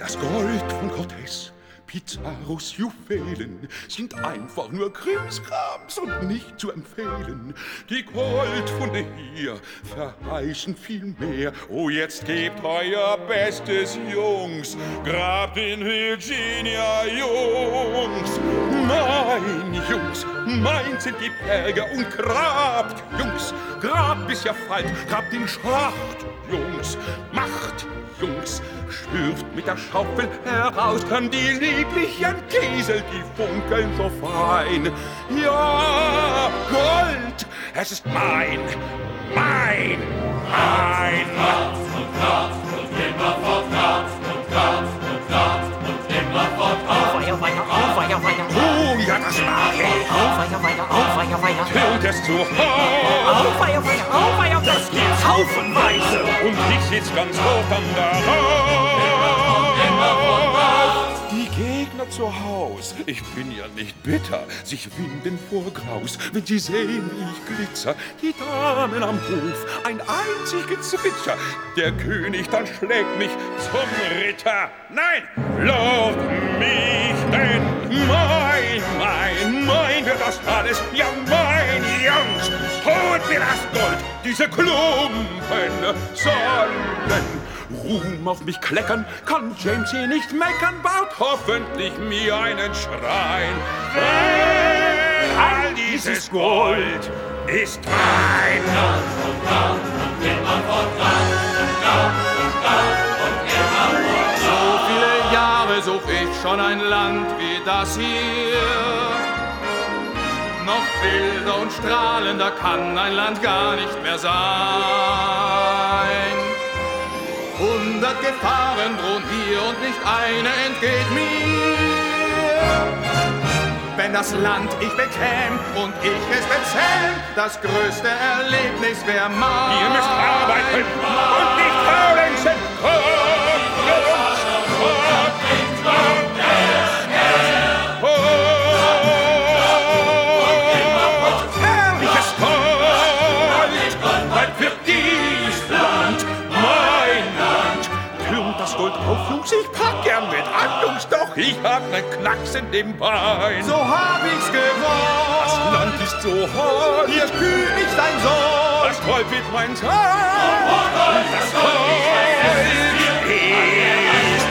Das Gold von Cortés, Pizarros Juwelen sind einfach nur Krimskrams und nicht zu empfehlen. Die Goldfunde hier verheißen viel mehr. Oh, jetzt gebt euer Bestes, Jungs, grabt in Virginia, Jungs. Mein Jungs, mein sind die Berge und grabt, Jungs, grabt bis ihr fallt, grabt den Schacht, Jungs, macht, Jungs, schürft mit der Schaufel heraus, dann die lieblichen Kiesel, die funkeln so fein. Ja, Gold, es ist mein, mein, mein. Und Gras und immerfort Gras und Gras und Gras und immerfort Gras. Feuer, Feuer, oh, Feuer, Feuer. Oh, ja, das mag ich. Oh, Feuer, Feuer, oh, Feuer, Feuer. Tönt es zu Oh, Hause Feuer, Feuer, oh, Feuer. Das gibt's haufenweise. und ich sitz ganz hoch dann darauf. Die Gegner zu Haus, ich bin ja nicht bitter, sich winden vor Graus, wenn sie sehen, wie ich glitzer. Die Damen am Hof, ein einzig Gezwitscher, der König dann schlägt mich zum Ritter. Nein, lobt mich, denn mein wird das alles, ja mein Jungs, holt mir das Gold, diese Klumpen sollen Ruhm auf mich kleckern, kann James hier nicht meckern, baut hoffentlich mir einen Schrein. Denn all dieses Gold ist mein. So viele Jahre such ich schon ein Land wie das hier. Noch wilder und strahlender kann ein Land gar nicht mehr sein. 100 Gefahren drohen hier und nicht eine entgeht mir. Wenn das Land ich bekäm und ich es bezähm, das größte Erlebnis wär mein. Ihr müsst arbeiten und nicht faulenzen. Kommt, Jungs, kommt, herrliches Gold, weil für dies Land, mein Land, türmt das Gold auf, Jungs, ich pack gern mit an, Jungs, doch ich hab nen Knacks in dem Bein. So hab ich's gewollt. Das Land ist so hot, Hier König sein Sohn. das Gold wird mein Tag. Das Gold ist